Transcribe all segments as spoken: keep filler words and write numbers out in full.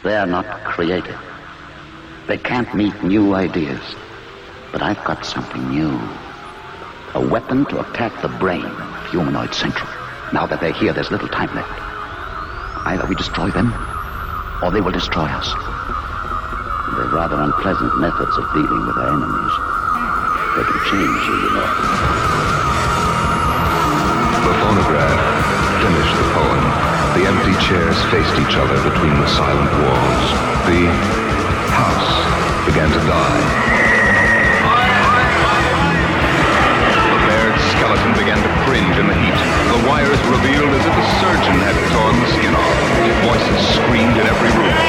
They're not creative. They can't meet new ideas. But I've got something new. A weapon to attack the brain of Humanoid Central. Now that they're here, there's little time left. Either we destroy them, or they will destroy us. They're rather unpleasant methods of dealing with our enemies. They can change you, you know. The phonograph finished the poem. The empty chairs faced each other between the silent walls. The house began to die. The bared skeleton began to cringe in the heat. The wires revealed as if a surgeon had torn the skin off. Voices screamed in every room.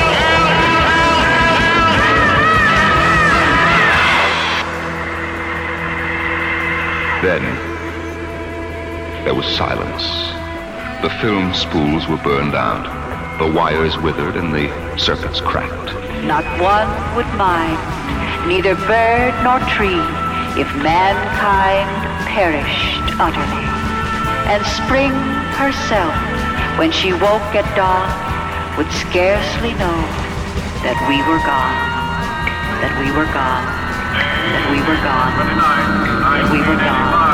Then, there was silence. The film spools were burned out. The wires withered and the circuits cracked. Not one would mind, neither bird nor tree, if mankind perished utterly. And spring herself, when she woke at dawn, would scarcely know that we were gone, that we were gone, that we were gone, that we were gone.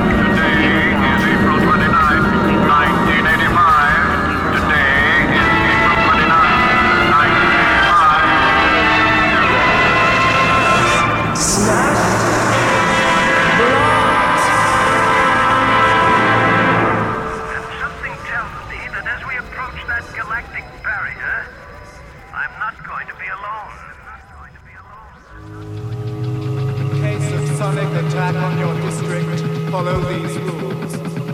Follow these rules.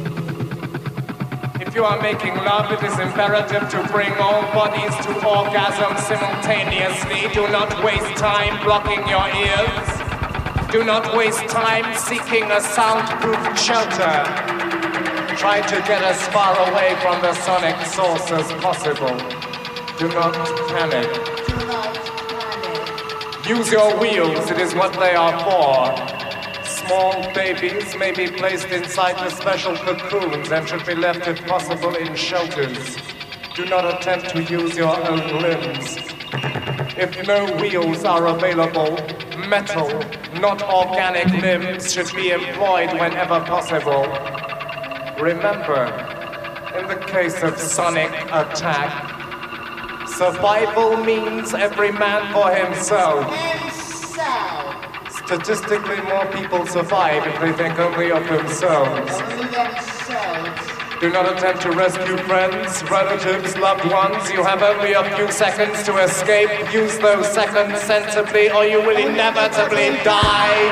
If you are making love, it is imperative to bring all bodies to orgasm simultaneously. Do not waste time blocking your ears. Do not waste time seeking a soundproof shelter. Try to get as far away from the sonic source as possible. Do not panic. Do not panic. Use your wheels, it is what they are for. Small babies may be placed inside the special cocoons and should be left, if possible, in shelters. Do not attempt to use your own limbs. If no wheels are available, metal, not organic limbs should be employed whenever possible. Remember, in the case of sonic attack, survival means every man for himself. Himself. Statistically, more people survive if they think only of themselves. Only themselves. Do not attempt to rescue friends, relatives, loved ones. You have only a few seconds to escape. Use those seconds sensibly, or you will inevitably die.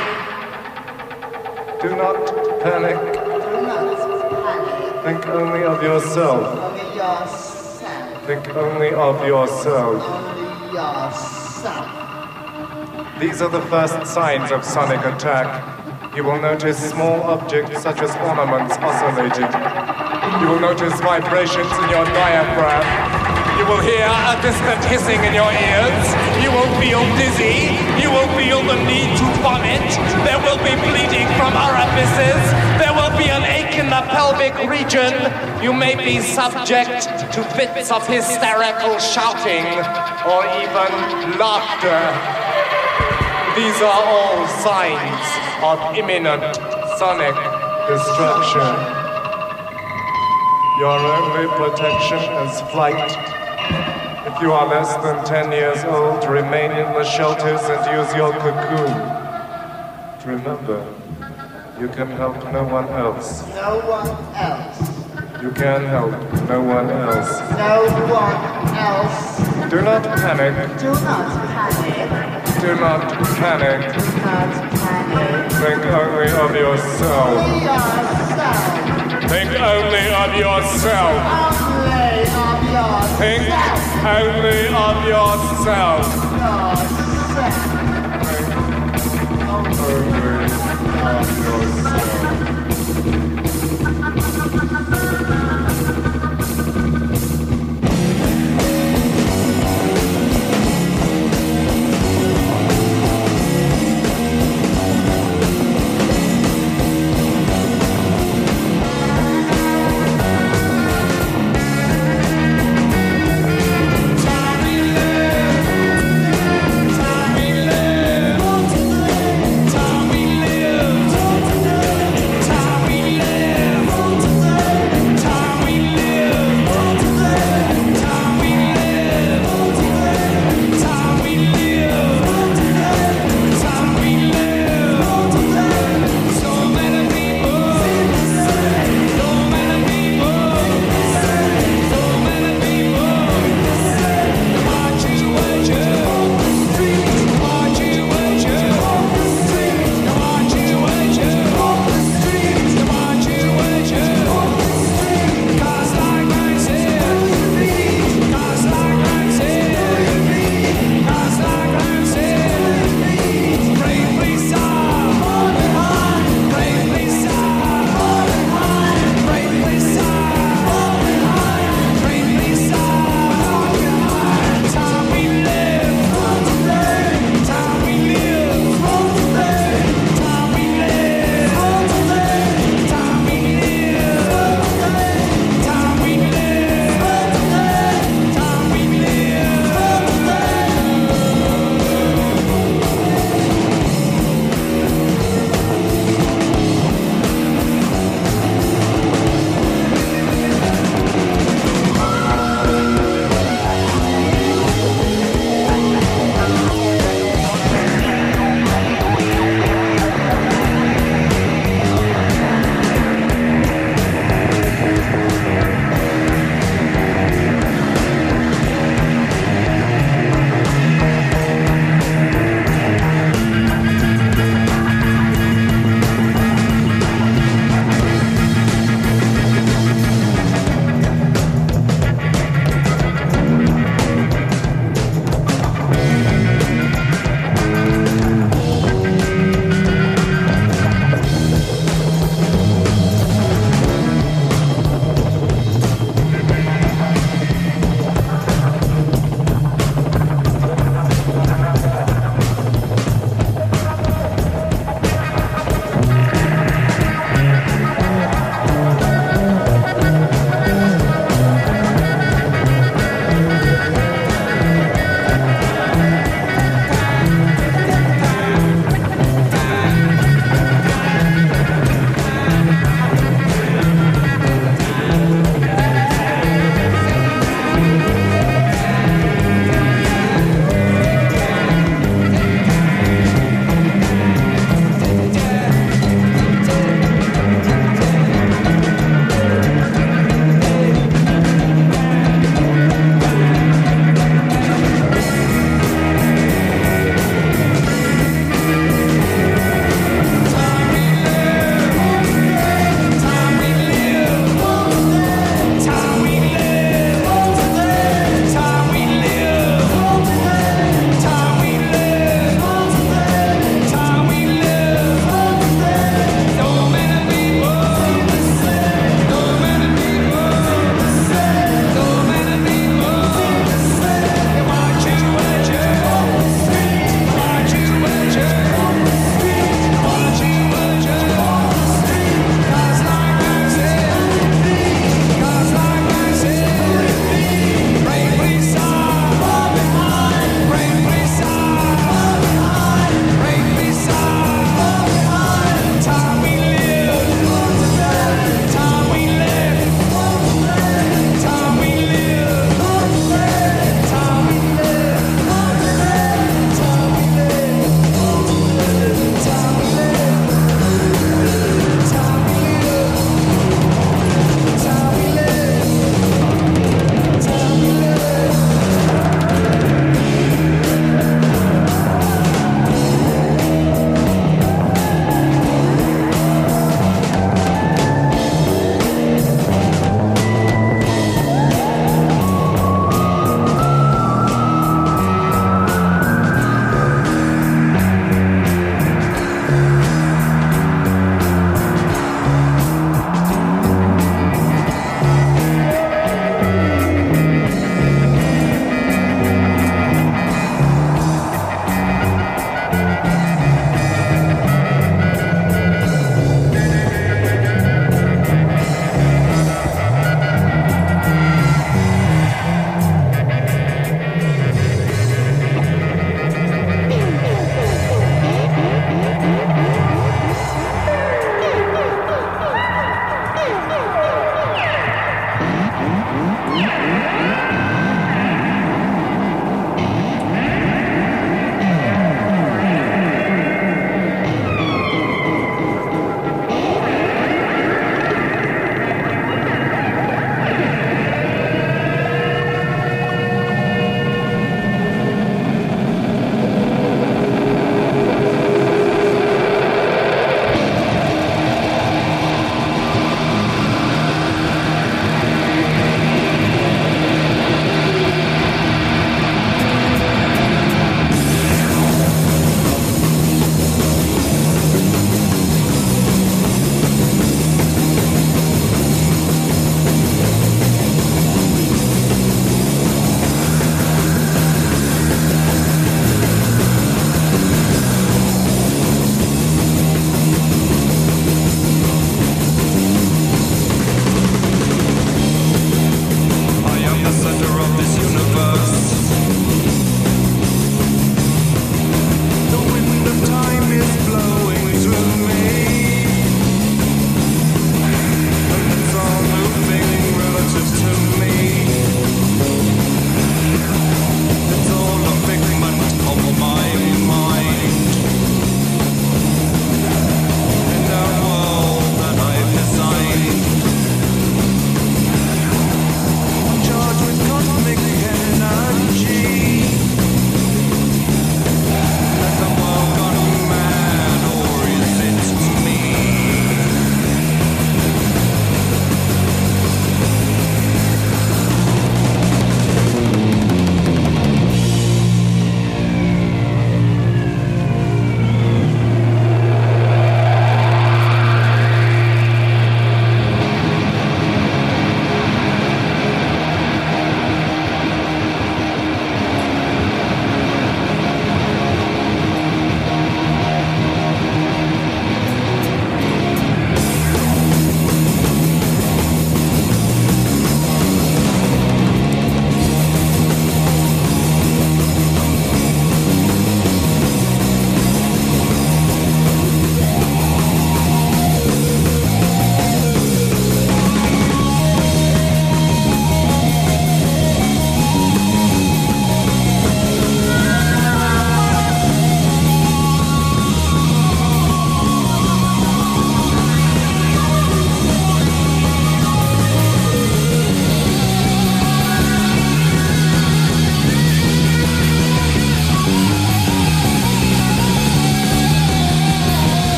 Do not panic. Do not panic. Think only of yourself. Only yourself. Think only of yourself. Only yourself. These are the first signs of sonic attack. You will notice small objects such as ornaments oscillating. You will notice vibrations in your diaphragm. You will hear a distant hissing in your ears. You will feel dizzy. You will feel the need to vomit. There will be bleeding from orifices. There will be an ache in the pelvic region. You may be subject to fits of hysterical shouting or even laughter. These are all signs of imminent sonic destruction. Your only protection is flight. If you are less than ten years old, remain in the shelters and use your cocoon. Remember, you can help no one else. No one else. You can help no one else. No one else. Do not panic. Do not panic. Do not panic. Do not panic. Think only of yourself. Only yourself. Think only of yourself. Only of yourself. Think only of yourself. Yourself. Only of yourself. Time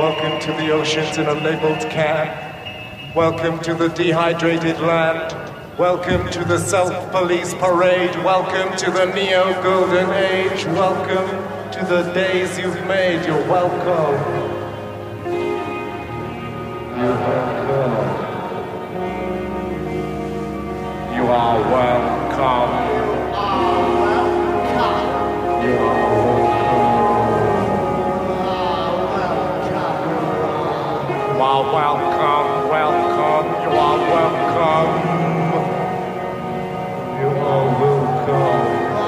Welcome to the oceans in a labeled can. Welcome to the dehydrated land. Welcome to the self-police parade. Welcome to the neo-golden age. Welcome to the days you've made. You're welcome. You're welcome. You are welcome. You are welcome. You are welcome. Welcome. You are welcome. You are welcome.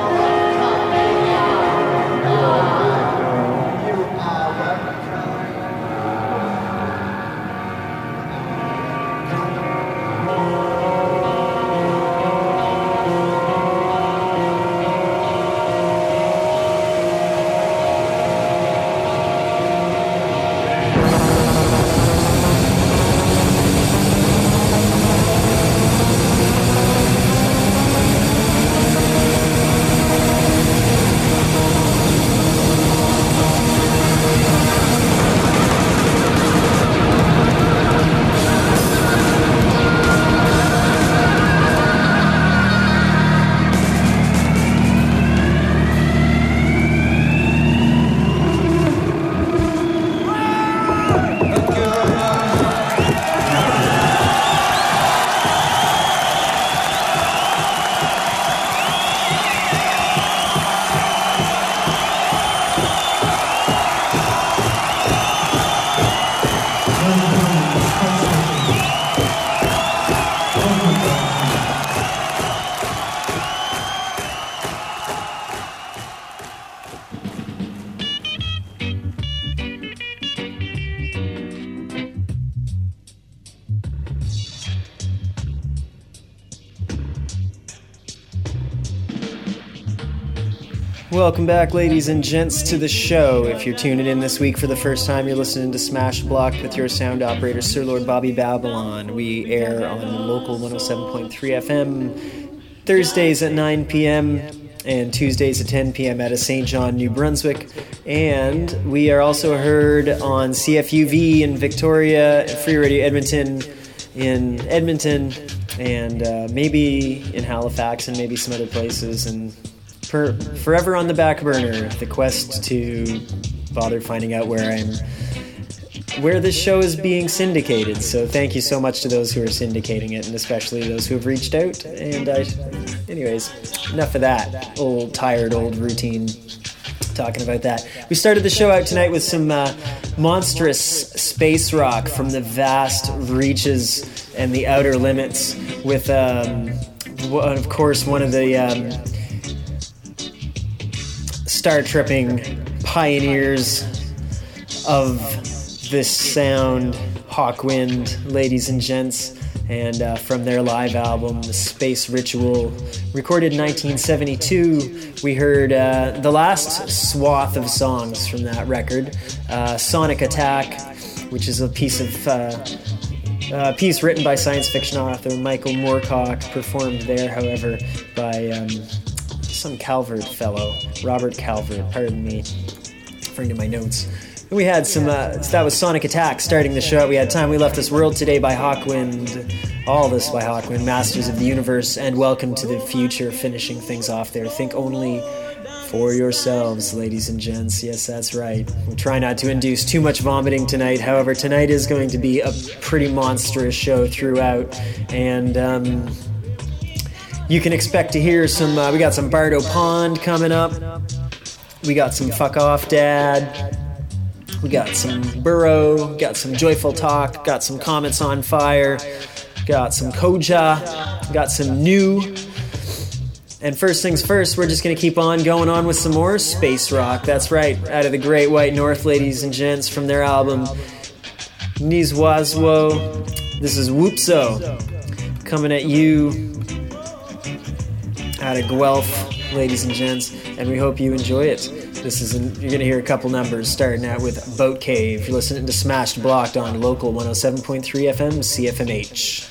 Welcome back, ladies and gents, to the show. If you're tuning in this week for the first time, you're listening to Smash Blocked with your sound operator, Sir Lord Bobby Babylon. We air on local one oh seven point three F M Thursdays at nine p.m. and Tuesdays at ten p.m. out of Saint John, New Brunswick. And we are also heard on C F U V in Victoria, Free Radio Edmonton in Edmonton, and uh, maybe in Halifax and maybe some other places. And For, forever on the back burner, the quest to bother finding out where I'm, where this show is being syndicated. So thank you so much to those who are syndicating it, and especially those who have reached out. And I, anyways, enough of that old, tired, old routine talking about that. We started the show out tonight with some uh, monstrous space rock from the vast reaches and the outer limits, with, um, of course, one of the Um, star-tripping pioneers of this sound, Hawkwind, ladies and gents, and uh, from their live album, The Space Ritual, recorded in nineteen seventy-two, we heard uh, the last swath of songs from that record, uh, Sonic Attack, which is a piece of uh, a piece written by science fiction author Michael Moorcock, performed there, however, by um, some Calvert fellow, Robert Calvert, pardon me, referring to my notes. And we had some, uh, that was Sonic Attack starting the show. We had Time We Left This World Today by Hawkwind, all this by Hawkwind, Masters of the Universe, and Welcome to the Future, finishing things off there. Think only for yourselves, ladies and gents. Yes, that's right. We'll try not to induce too much vomiting tonight. However, tonight is going to be a pretty monstrous show throughout, and um... you can expect to hear some, uh, we got some Bardo Pond coming up. We got some Fuck Off Dad. We got some Burrow. Got some Joyful Talk. Got some Comets on Fire. Got some Koja. Got some New. And first things first, we're just going to keep on going on with some more space rock. That's right, out of the Great White North, ladies and gents, from their album Nizwazwo. This is Whoopso, coming at you out of Guelph, ladies and gents, and we hope you enjoy it. This is an, you're going to hear a couple numbers, starting out with Boat Cave. You're listening to Smashed Blocked on local one oh seven point three F M C F M H.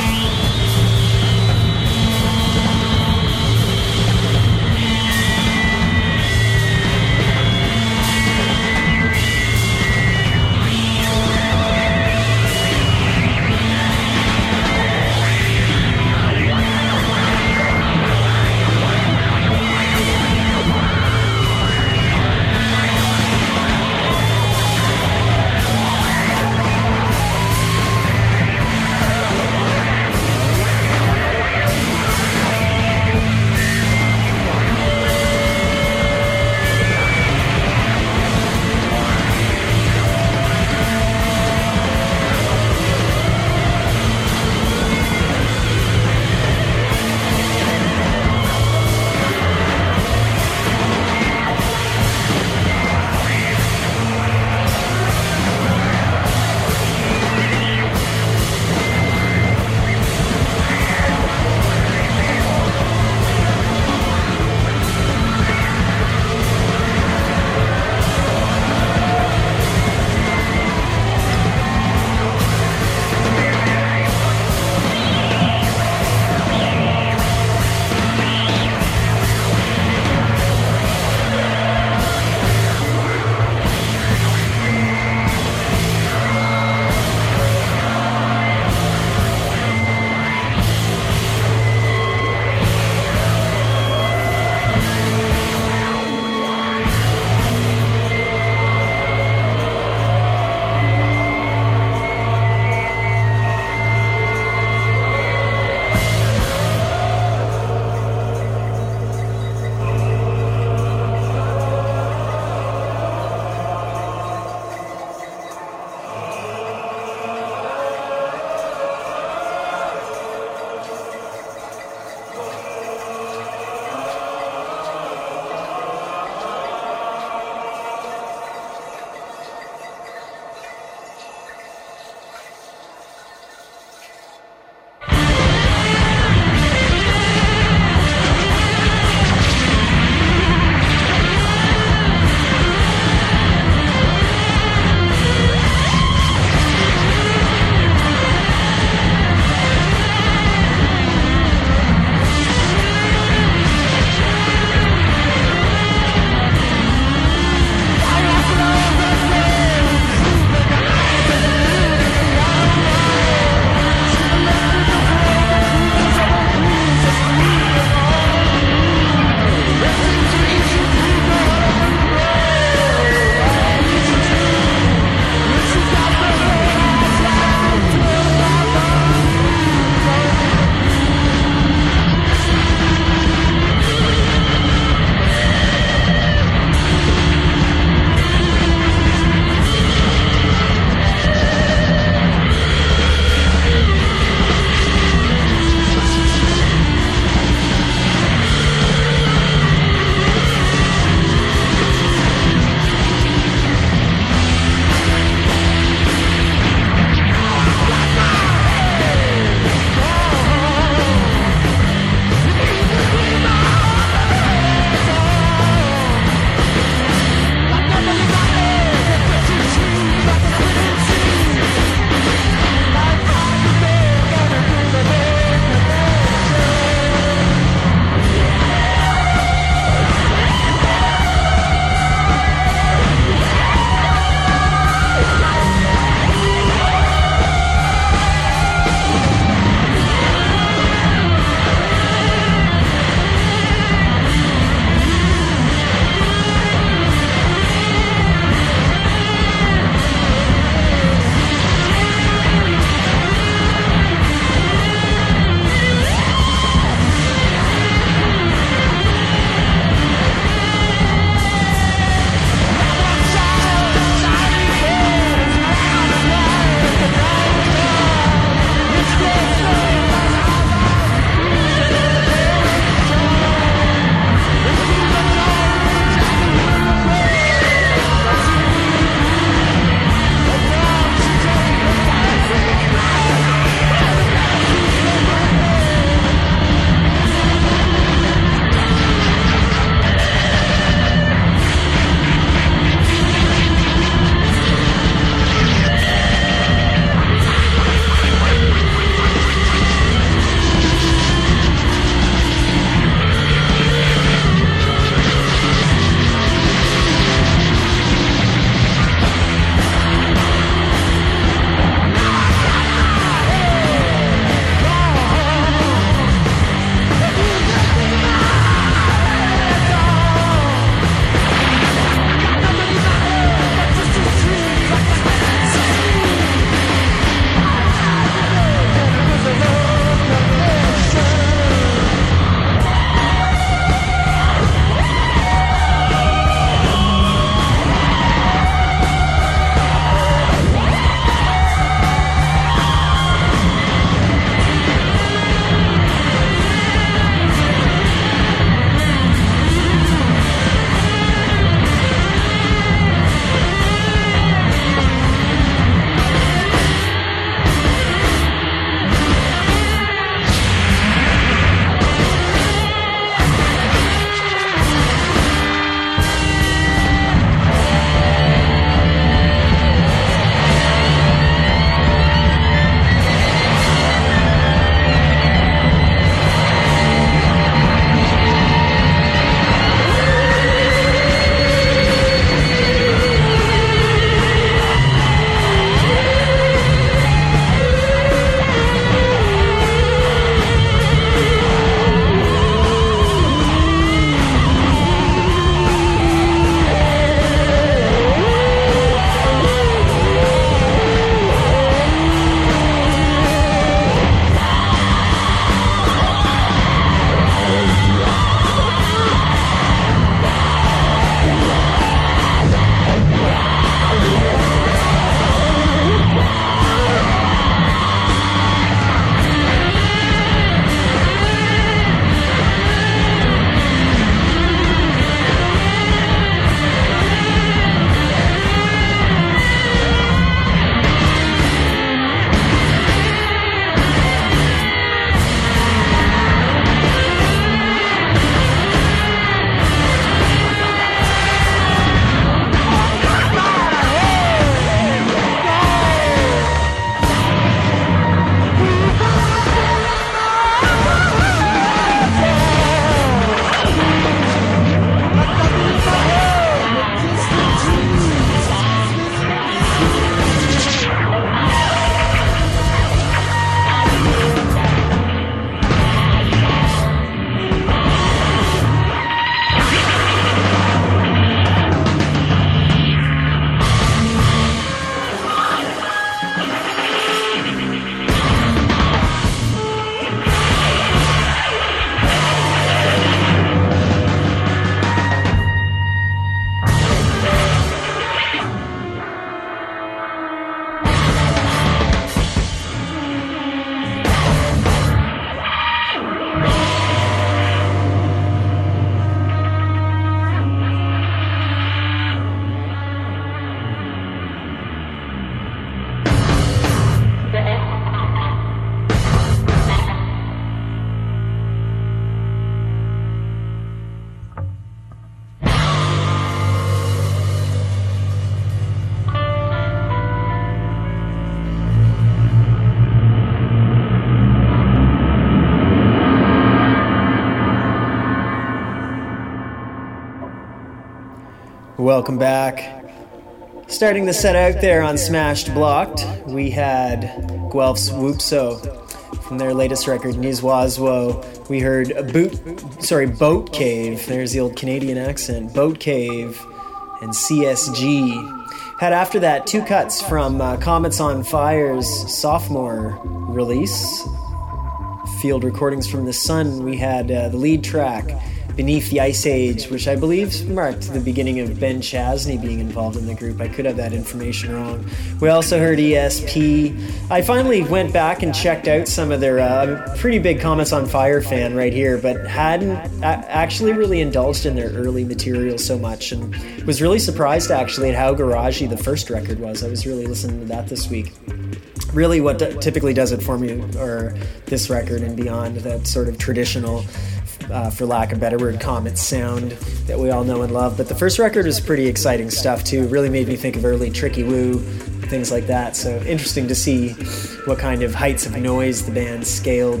welcome back. Starting the set out there on Smashed Blocked, we had Guelph's Whoopso from their latest record, Nizwazwo. We heard a boot, sorry, Boat Cave. There's the old Canadian accent. Boat Cave and C S G. Had after that two cuts from uh, Comets on Fire's sophomore release, Field Recordings from the Sun. We had uh, the lead track, Beneath the Ice Age, which I believe marked the beginning of Ben Chasney being involved in the group. I could have that information wrong. We also heard E S P. I finally went back and checked out some of their... Uh, I'm a pretty big Comets on Fire fan right here, but hadn't a- actually really indulged in their early material so much, and was really surprised actually at how garagey the first record was. I was really listening to that this week. Really what d- typically does it for me, or this record and beyond, that sort of traditional... Uh, for lack of a better word, Comet sound that we all know and love. But the first record was pretty exciting stuff too. Really made me think of early Tricky Woo, things like that. So interesting to see what kind of heights of noise the band scaled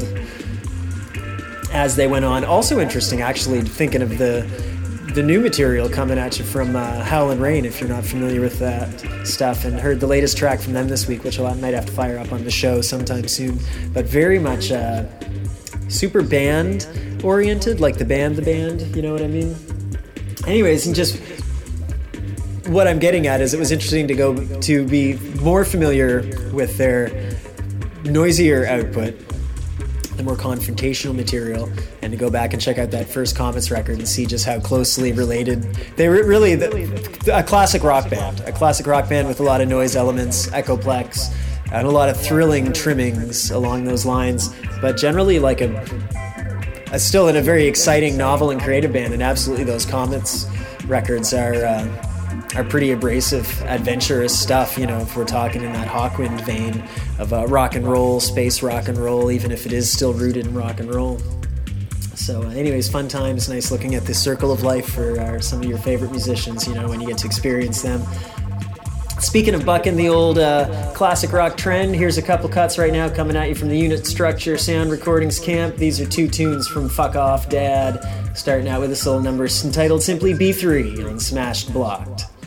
as they went on. Also interesting, actually, thinking of the the new material coming at you from uh, Howlin' Rain, if you're not familiar with that stuff, and heard the latest track from them this week, which I might have to fire up on the show sometime soon. But very much uh, super band oriented, like the band the band, you know what I mean? Anyways, and just what I'm getting at is it was interesting to go to be more familiar with their noisier output, the more confrontational material, and to go back and check out that first Comets record and see just how closely related they were. Really the, a classic rock band, a classic rock band with a lot of noise elements, Echoplex, and a lot of thrilling trimmings along those lines, but generally like a Uh, still in a very exciting, novel, and creative band, and absolutely those Comets records are uh, are pretty abrasive, adventurous stuff, you know, if we're talking in that Hawkwind vein of uh, rock and roll, space rock and roll, even if it is still rooted in rock and roll. So uh, anyways, fun times, nice looking at the circle of life for uh, some of your favorite musicians, you know, when you get to experience them. Speaking of bucking the old uh, classic rock trend, here's a couple cuts right now coming at you from the Unit Structure Sound Recordings Camp. These are two tunes from Fuck Off Dad, starting out with this little number entitled simply B three on Smashed Blocked.